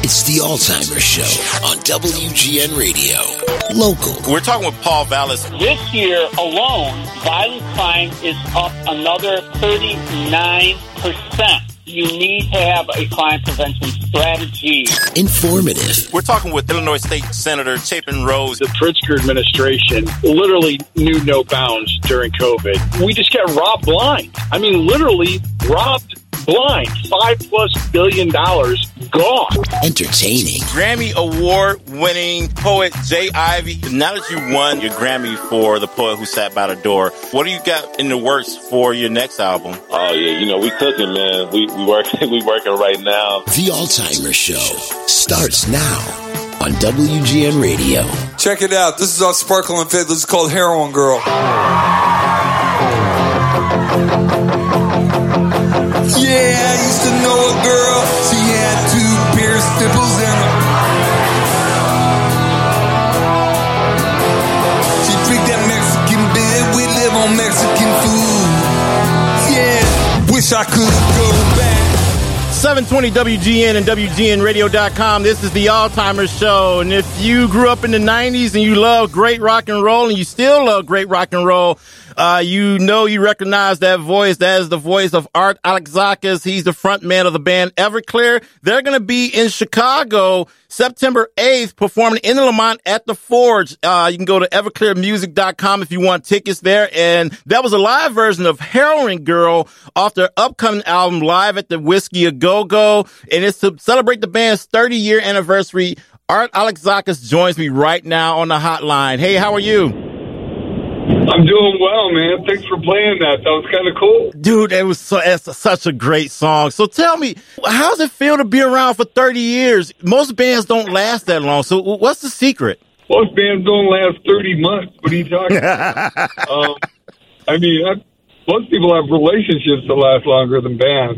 It's the Alzheimer's Show on WGN Radio. Local. We're talking with Paul Vallis. This year alone, violent crime is up another 39%. You need to have a crime prevention strategy. Informative. We're talking with Illinois State Senator Chapin Rose. The Pritzker administration literally knew no bounds during COVID. We just got robbed blind. I mean, literally robbed blind. $5+ billion gone. Entertaining. Grammy Award-winning poet Jay Ivey. Now that you won your Grammy for The Poet Who Sat by the Door, what do you got in the works for your next album? Oh yeah, we cooking, man. We working right now. The Alzheimer's Show starts now on WGN Radio. Check it out. This is off Sparkle and Faith. This is called Heroin Girl. Yeah, I used to know a girl. She had 2 pierced nipples in her. She freaked that Mexican bed. We live on Mexican food. Yeah, wish I could go back. 720 WGN and WGNradio.com. This is the Alzheimer's Show. And if you grew up in the 90s and you love great rock and roll and you still love great rock and roll, you recognize that voice. That is the voice of Art Alexakis. He's the front man of the band Everclear. They're going to be in Chicago September 8th performing in Lamont at the Forge. You can go to everclearmusic.com if you want tickets there. And that was a live version of Heroin Girl off their upcoming album Live at the Whiskey A Go-Go. And it's to celebrate the band's 30-year anniversary. Art Alexakis joins me right now on the hotline. Hey, how are you? I'm doing well, man. Thanks for playing that. That was kind of cool. Dude, it's such a great song. So tell me, how does it feel to be around for 30 years? Most bands don't last that long. So what's the secret? Most bands don't last 30 months. What are you talking about? Most people have relationships that last longer than bands.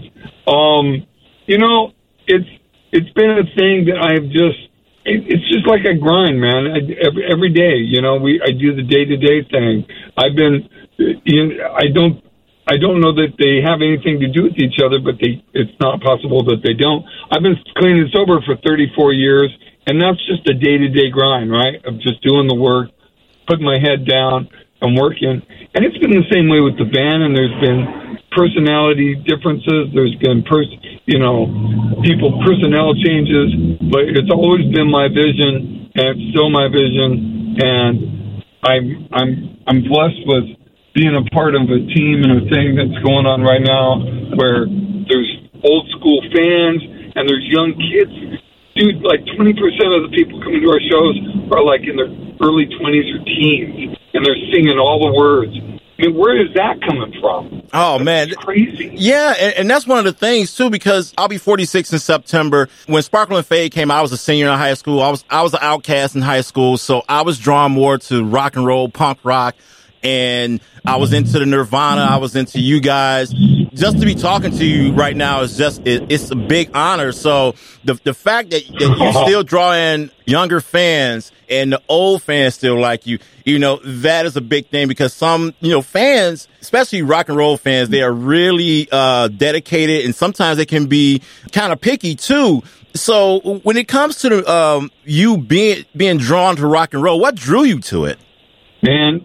It's been a thing that I've just, it's just like I grind, man. Every day, I do the day-to-day thing. I don't know that they have anything to do with each other, but it's not possible that they don't. I've been clean and sober for 34 years, and that's just a day-to-day grind, right? Of just doing the work, putting my head down and working. And it's been the same way with the band, and there's been personality differences. There's been personnel changes, but it's always been my vision, and it's still my vision. And I'm blessed with being a part of a team and a thing that's going on right now where there's old school fans and there's young kids. Dude, like 20% of the people coming to our shows are like in their early 20s or teens, and they're singing all the words. I mean, where is that coming from? Oh, man. That's crazy. Yeah, and that's one of the things, too, because I'll be 46 in September. When Sparkle and Fade came out, I was a senior in high school. I was an outcast in high school, so I was drawn more to rock and roll, punk rock, and I was into the Nirvana. I was into you guys. Just to be talking to you right now is it's a big honor. So the fact that you still draw in younger fans and the old fans still like you, that is a big thing because some, fans, especially rock and roll fans, they are really dedicated and sometimes they can be kind of picky too. So when it comes to you being drawn to rock and roll, what drew you to it? Man,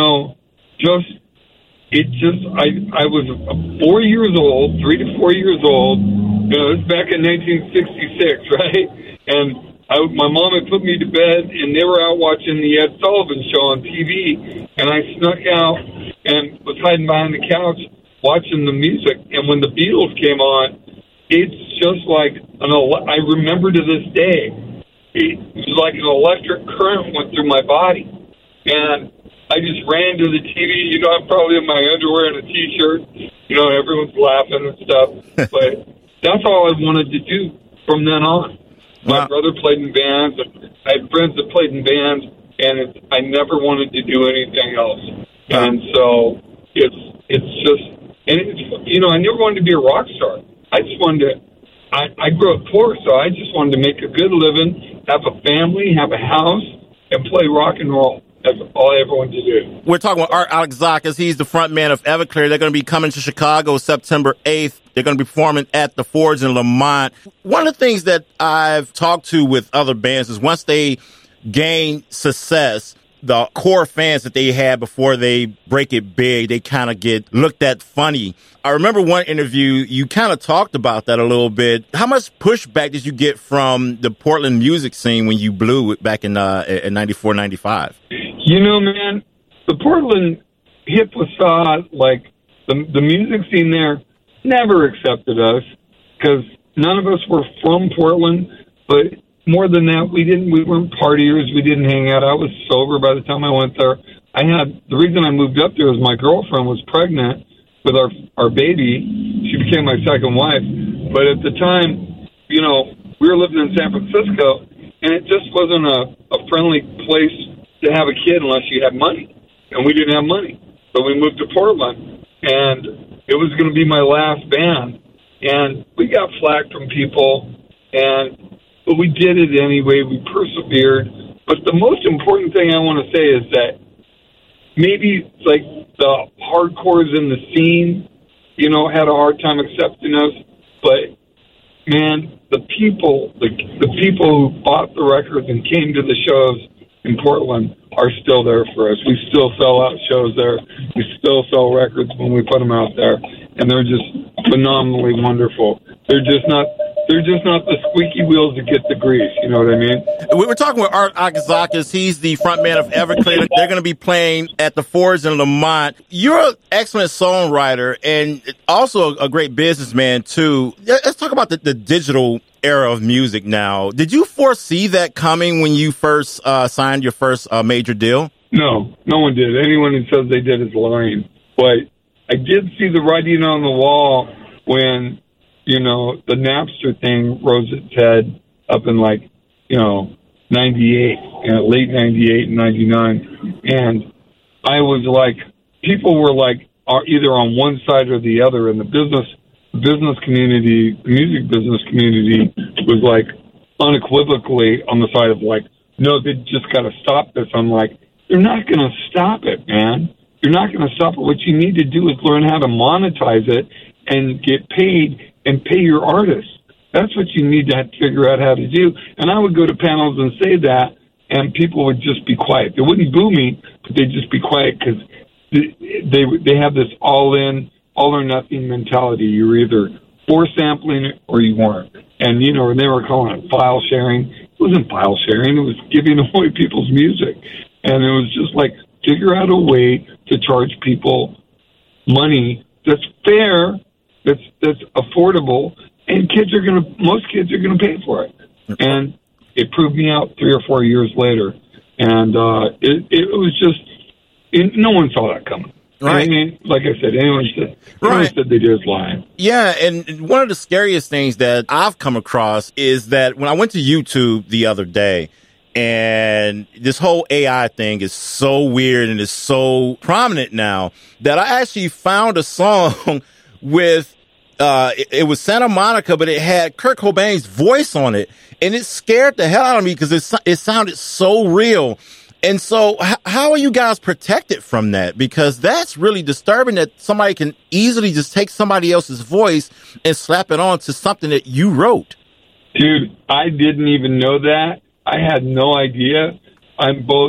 I was 4 years old, 3 to 4 years old. It was back in 1966, right? And my mom had put me to bed, and they were out watching the Ed Sullivan Show on TV. And I snuck out and was hiding behind the couch watching the music. And when the Beatles came on, it's just like I remember to this day, it was like an electric current went through my body. And I just ran to the TV. I'm probably in my underwear and a T-shirt. Everyone's laughing and stuff. But that's all I wanted to do from then on. My brother played in bands, and I had friends that played in bands, and I never wanted to do anything else. And so it's just, and I never wanted to be a rock star. I just wanted to, I grew up poor, so I just wanted to make a good living, have a family, have a house, and play rock and roll. That's all I ever wanted to do. We're talking with Art Alexakis. He's the front man of Everclear. They're going to be coming to Chicago September 8th. They're going to be performing at the Forge in Lamont. One of the things that I've talked to with other bands is once they gain success, the core fans that they had before they break it big, they kind of get looked at funny. I remember one interview, you kind of talked about that a little bit. How much pushback did you get from the Portland music scene when you blew it back in 94, 95? You know, man, the Portland hip facade, like the music scene there, never accepted us because none of us were from Portland, but more than that, we weren't partiers. We didn't hang out. I was sober by the time I went there. The reason I moved up there was my girlfriend was pregnant with our baby. She became my second wife. But at the time, you know, we were living in San Francisco, and it just wasn't a friendly place to have a kid unless you had money. And we didn't have money. So we moved to Portland, and it was going to be my last band. And we got flack from people, but we did it anyway. We persevered. But the most important thing I want to say is that maybe like the hardcores in the scene, you know, had a hard time accepting us. But man, the people who bought the records and came to the shows in Portland are still there for us. We still sell out shows there. We still sell records when we put them out there, and they're just phenomenally wonderful. They're just not the squeaky wheels that get the grease. You know what I mean? We were talking with Art Alexakis. He's the frontman of Everclear. They're going to be playing at the Forge in Lamont. You're an excellent songwriter and also a great businessman, too. Let's talk about the digital era of music now. Did you foresee that coming when you first signed your first major deal? No one did. Anyone who says they did is lying. But I did see the writing on the wall when, you know, the Napster thing rose its head up in like, you know, 98, late 98 and 99. And I was like, people were like, are either on one side or the other. And the business community, the music business community was like unequivocally on the side of like, no, they just got to stop this. I'm like, you're not going to stop it, man. You're not going to stop it. What you need to do is learn how to monetize it and get paid and pay your artists. That's what you need to figure out how to do. And I would go to panels and say that, and people would just be quiet. They wouldn't boo me, but they'd just be quiet because they have this all-in, all-or-nothing mentality. You're either for sampling it or you weren't. And, you know, they were calling it file sharing. It wasn't file sharing. It was giving away people's music. And it was just like, figure out a way to charge people money that's fair, that's affordable, and most kids are gonna pay for it. And it proved me out 3 or 4 years later. And it was just, no one saw that coming. Right. I mean, like I said, anyone said they did is lying. Yeah, and one of the scariest things that I've come across is that when I went to YouTube the other day, and this whole AI thing is so weird and is so prominent now that I actually found a song with, it was Santa Monica, but it had Kurt Cobain's voice on it. And it scared the hell out of me because it sounded so real. And so how are you guys protected from that? Because that's really disturbing that somebody can easily just take somebody else's voice and slap it on to something that you wrote. Dude, I didn't even know that. I had no idea. I'm both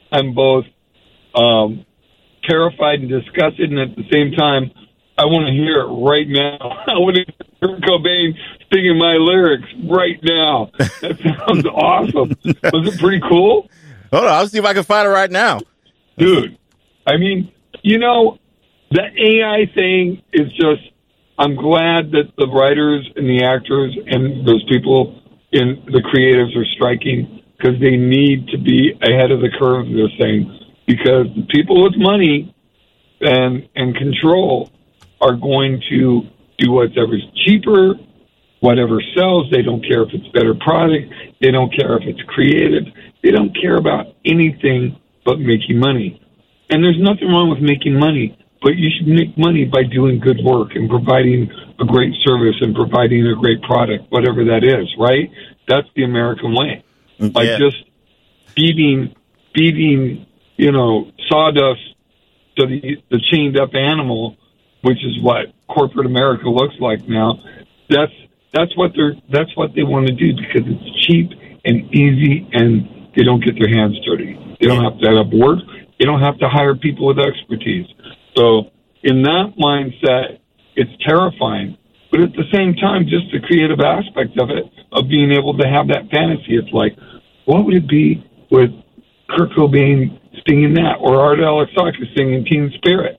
terrified and disgusted, and at the same time, I want to hear it right now. I want to hear Kurt Cobain singing my lyrics right now. That sounds awesome. Was it pretty cool? Hold on, I'll see if I can find it right now. Dude, I mean, you know, the AI thing is just, I'm glad that the writers and the actors and those people in the creatives are striking because they need to be ahead of the curve of this thing, because the people with money and control are going to do whatever's cheaper, whatever sells. They don't care if it's better product. They don't care if it's creative. They don't care about anything but making money. And there's nothing wrong with making money, but you should make money by doing good work and providing a great service and providing a great product, whatever that is, right? That's the American way. By just feeding sawdust to the chained up animal, which is what corporate America looks like now. That's what they want to do because it's cheap and easy, and they don't get their hands dirty. They don't have to have work. They don't have to hire people with expertise. So in that mindset, it's terrifying. But at the same time, just the creative aspect of it, of being able to have that fantasy, it's like, what would it be with Kurt Cobain singing that, or Art Alexakis singing Teen Spirit?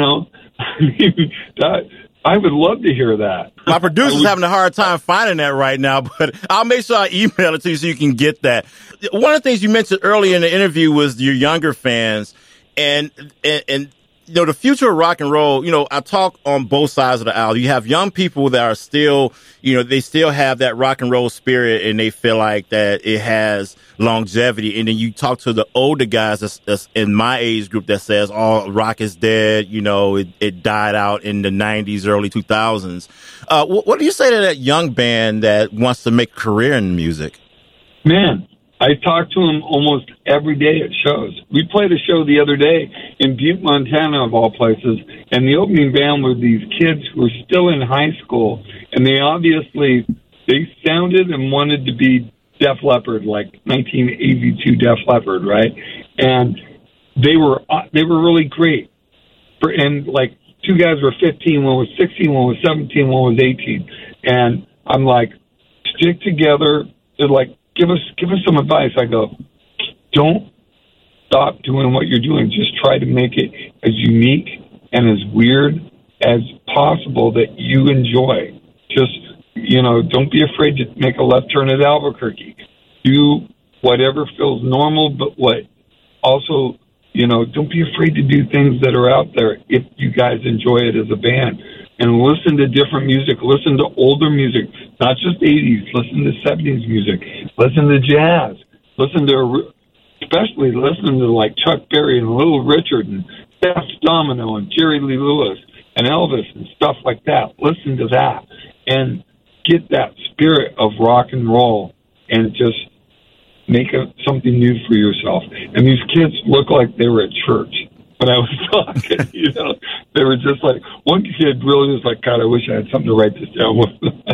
I would love to hear that. My producer's having a hard time finding that right now, but I'll make sure I email it to you so you can get that. One of the things you mentioned earlier in the interview was your younger fans, and the future of rock and roll. I talk on both sides of the aisle. You have young people that are still, they still have that rock and roll spirit, and they feel like that it has longevity. And then you talk to the older guys that's in my age group that says, "Oh, rock is dead." It died out in the 90s, early 2000s. What do you say to that young band that wants to make a career in music? Man, I talk to them almost every day at shows. We played a show the other day in Butte, Montana, of all places, and the opening band were these kids who were still in high school, and they sounded and wanted to be Def Leppard, like 1982 Def Leppard, right? And they were really great. And like, two guys were 15, one was 16, one was 17, one was 18. And I'm like, stick together. They're like, give us some advice. I go, don't stop doing what you're doing. Just try to make it as unique and as weird as possible that you enjoy. Just, don't be afraid to make a left turn at Albuquerque. Do whatever feels normal, but what also, don't be afraid to do things that are out there if you guys enjoy it as a band. And listen to different music. Listen to older music, not just 80s. Listen to 70s music. Listen to jazz. Especially listen to like Chuck Berry and Little Richard and Steph Domino and Jerry Lee Lewis and Elvis and stuff like that. Listen to that and get that spirit of rock and roll and just make something new for yourself. And these kids look like they were at church when I was talking, they were just like, one kid really was like, God, I wish I had something to write this down with.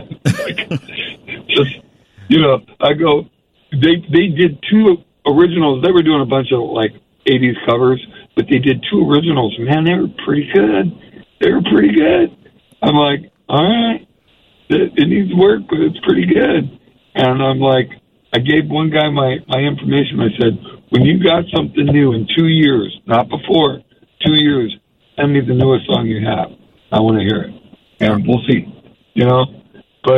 I go, they did two originals. They were doing a bunch of like 80s covers, but they did two originals. Man, they were pretty good. I'm like, all right, it needs work, but it's pretty good. And I'm like, I gave one guy my information. I said, when you got something new in 2 years, not before, 2 years, send me the newest song you have. I want to hear it. And we'll see, But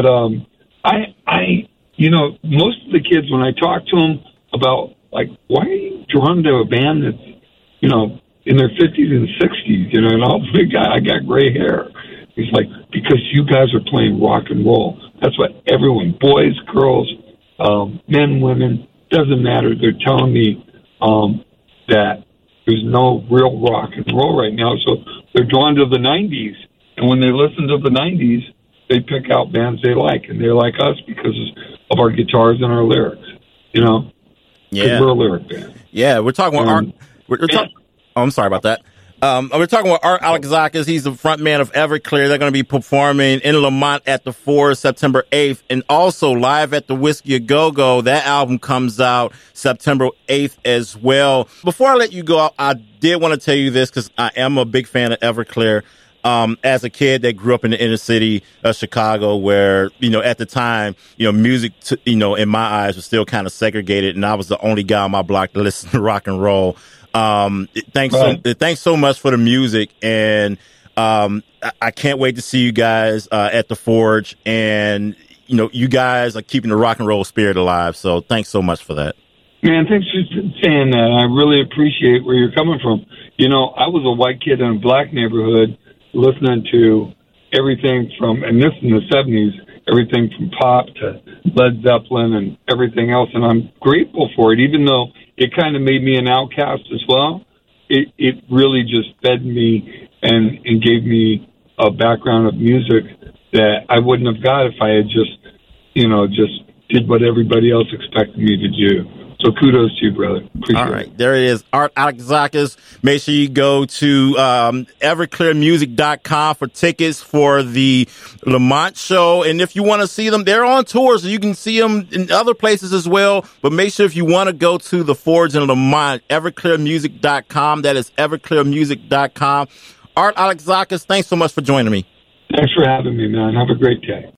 most of the kids, when I talk to them about, like, why are you drawn to a band that's, in their 50s and 60s, and I'll big guy, I got gray hair. He's like, because you guys are playing rock and roll. That's what everyone, boys, girls, men, women, doesn't matter. They're telling me that there's no real rock and roll right now. So they're drawn to the 90s. And when they listen to the 90s, they pick out bands they like. And they like us because of our guitars and our lyrics, Yeah. We're a lyric band. Yeah, we're talking about art. I'm sorry about that. We're talking about Art Alexakis. He's the front man of Everclear. They're going to be performing in Lamont at the Forest September 8th, and also live at the Whiskey A Go-Go. That album comes out September 8th as well. Before I let you go, I did want to tell you this because I am a big fan of Everclear. As a kid that grew up in the inner city of Chicago, where, at the time, music, in my eyes was still kind of segregated, and I was the only guy on my block to listen to rock and roll. Thanks so much for the music, and I can't wait to see you guys at the Forge, and you guys are keeping the rock and roll spirit alive. So thanks so much for that. Man, thanks for saying that. I really appreciate where you're coming from. I was a white kid in a black neighborhood listening to everything from, and this in the 70s, everything from pop to Led Zeppelin and everything else, and I'm grateful for it, even though it kind of made me an outcast as well. It really just fed me and gave me a background of music that I wouldn't have got if I had just did what everybody else expected me to do. So kudos to you, brother. Appreciate All right, there it is. Art Alexakis. Make sure you go to everclearmusic.com for tickets for the Lamont show. And if you want to see them, they're on tour, so you can see them in other places as well. But make sure if you want to go to the Forge in Lamont, everclearmusic.com. That is everclearmusic.com. Art Alexakis, thanks so much for joining me. Thanks for having me, man. Have a great day.